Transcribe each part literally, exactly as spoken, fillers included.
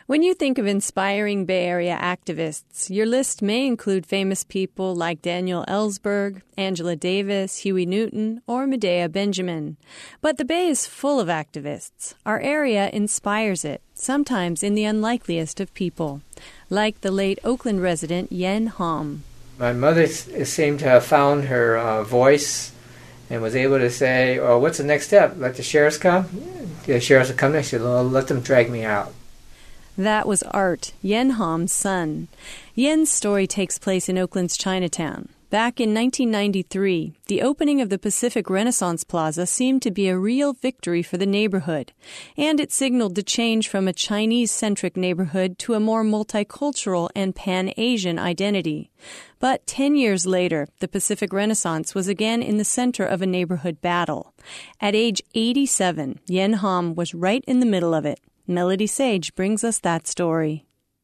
When you think of inspiring Bay Area activists, your list may include famous people like Daniel Ellsberg, Angela Davis, Huey Newton, or Medea Benjamin. But the Bay is full of activists. Our area inspires it, sometimes in the unlikeliest of people, like the late Oakland resident Yen Hom. My mother seemed to have found her uh, voice and was able to say, oh, what's the next step? Let the sheriffs come? The sheriffs will come next year. Let them drag me out. That was Art, Yen Hom's son. Yen's story takes place in Oakland's Chinatown. Back in nineteen ninety-three, the opening of the Pacific Renaissance Plaza seemed to be a real victory for the neighborhood, and it signaled the change from a Chinese-centric neighborhood to a more multicultural and Pan-Asian identity. But ten years later, the Pacific Renaissance was again in the center of a neighborhood battle. At age eighty-seven, Yen Hom was right in the middle of it. Melody Sage brings us that story.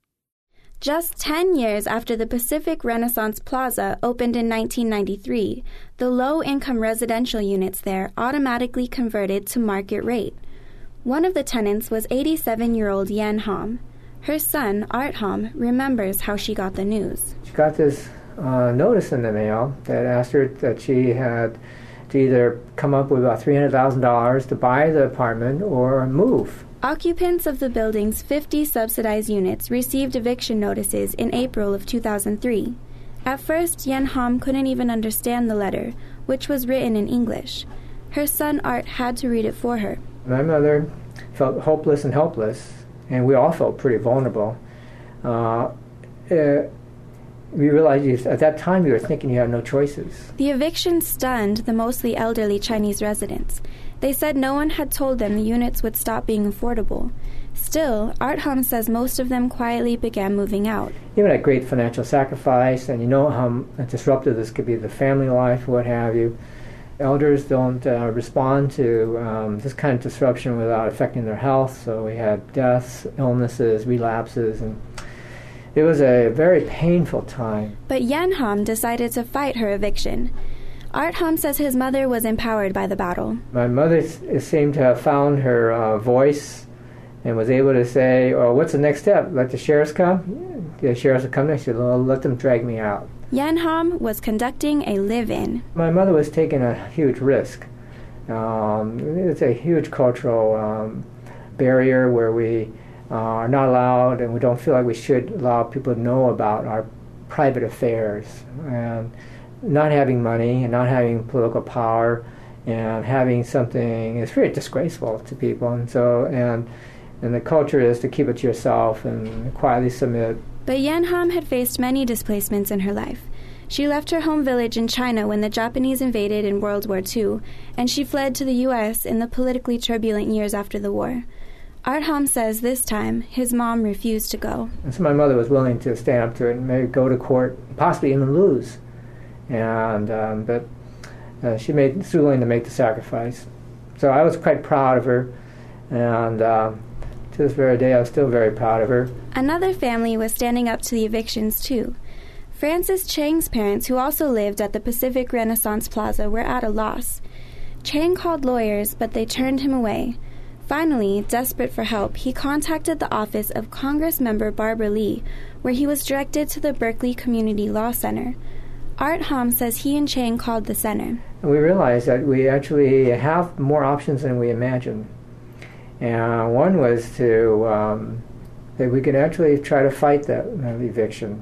Just ten years after the Pacific Renaissance Plaza opened in nineteen ninety-three, the low-income residential units there automatically converted to market rate. One of the tenants was eighty-seven-year-old Yen Hom. Her son, Art Hom, remembers how she got the news. She got this uh, notice in the mail that asked her that she had to either come up with about three hundred thousand dollars to buy the apartment or move. Occupants of the building's fifty subsidized units received eviction notices in April of two thousand three. At first, Yen Hom couldn't even understand the letter, which was written in English. Her son Art had to read it for her. My mother felt hopeless and helpless, and we all felt pretty vulnerable. Uh, uh, we realized you, at that time you were thinking you had no choices. The eviction stunned the mostly elderly Chinese residents. They said no one had told them the units would stop being affordable. Still, Art Hom says most of them quietly began moving out. Even at great financial sacrifice, and you know how disruptive this could be to the family life, what have you. Elders don't uh, respond to um, this kind of disruption without affecting their health, so we had deaths, illnesses, relapses, and it was a very painful time. But Yen Hom decided to fight her eviction. Art Hom says his mother was empowered by the battle. My mother seemed to have found her uh, voice and was able to say, oh, what's the next step? Let the sheriffs come? The sheriffs will come next year. Let them drag me out. Yen Hom was conducting a live-in. My mother was taking a huge risk. Um, it's a huge cultural um, barrier where we uh, are not allowed, and we don't feel like we should allow people to know about our private affairs. And not having money and not having political power and having something is very disgraceful to people. And so, and and the culture is to keep it to yourself and quietly submit. But Yen Hom had faced many displacements in her life. She left her home village in China when the Japanese invaded in World War Two, and she fled to the U S in the politically turbulent years after the war. Art Hom says this time his mom refused to go. And so my mother was willing to stand up to it and maybe go to court, possibly even lose. And um, but uh, she made she was willing to make the sacrifice. So I was quite proud of her, and uh, to this very day, I was still very proud of her. Another family was standing up to the evictions too. Francis Chang's parents, who also lived at the Pacific Renaissance Plaza, were at a loss. Chang called lawyers, but they turned him away. Finally, desperate for help, he contacted the office of Congressmember Barbara Lee, where he was directed to the Berkeley Community Law Center. Art Hom says he and Chang called the center. And we realized that we actually have more options than we imagined. And one was to, um, that we could actually try to fight that uh, eviction.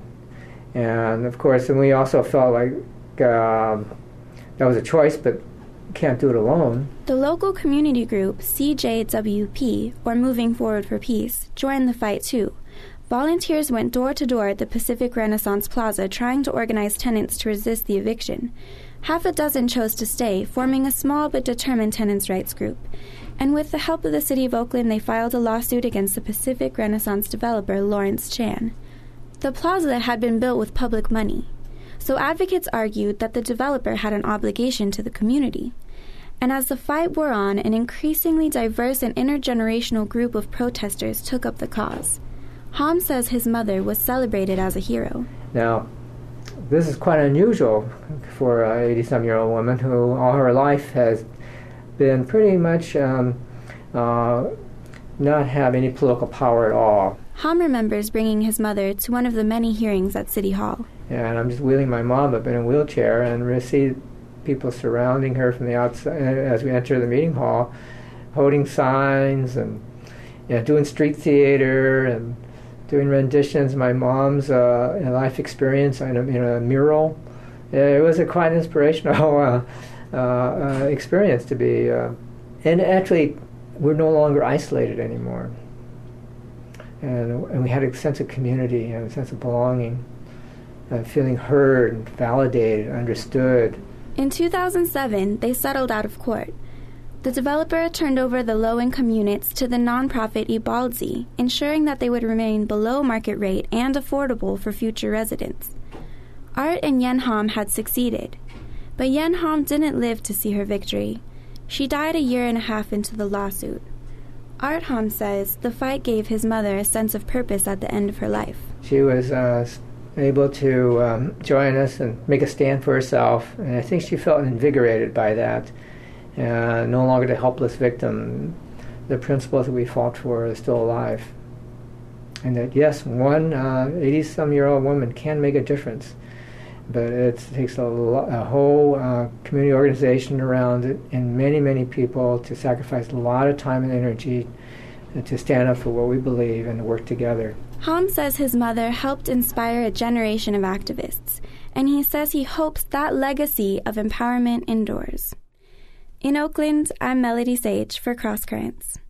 And of course, and we also felt like um, that was a choice, but can't do it alone. The local community group, C J W P, or Moving Forward for Peace, joined the fight too. Volunteers went door to door at the Pacific Renaissance Plaza trying to organize tenants to resist the eviction. Half a dozen chose to stay, forming a small but determined tenants' rights group. And with the help of the City of Oakland, they filed a lawsuit against the Pacific Renaissance developer Lawrence Chan. The plaza had been built with public money, so advocates argued that the developer had an obligation to the community. And as the fight wore on, an increasingly diverse and intergenerational group of protesters took up the cause. Hom says his mother was celebrated as a hero. Now, this is quite unusual for an eighty-some-year-old woman who all her life has been pretty much um, uh, not have any political power at all. Ham remembers bringing his mother to one of the many hearings at City Hall. And I'm just wheeling my mom up in a wheelchair, and we see people surrounding her from the outside as we enter the meeting hall, holding signs and you know, doing street theater and doing renditions. My mom's uh, life experience in a, in a mural. It was a quite inspirational uh, uh, uh, experience to be. Uh, and actually, we're no longer isolated anymore. And, and we had a sense of community and a sense of belonging, uh, feeling heard and validated, understood. In two thousand seven, they settled out of court. The developer turned over the low-income units to the nonprofit Ibalzi, ensuring that they would remain below market rate and affordable for future residents. Art and Yen Ham had succeeded, but Yen Ham didn't live to see her victory. She died a year and a half into the lawsuit. Art Ham says the fight gave his mother a sense of purpose at the end of her life. She was uh, able to um, join us and make a stand for herself, and I think she felt invigorated by that. Uh, no longer the helpless victim. The principles that we fought for are still alive. And that, yes, one uh, eighty-some-year-old woman can make a difference, but it takes a, lo- a whole uh, community organization around it and many, many people to sacrifice a lot of time and energy to stand up for what we believe and to work together. Ham says his mother helped inspire a generation of activists, and he says he hopes that legacy of empowerment endures. In Oakland, I'm Melody Sage for Cross Currents.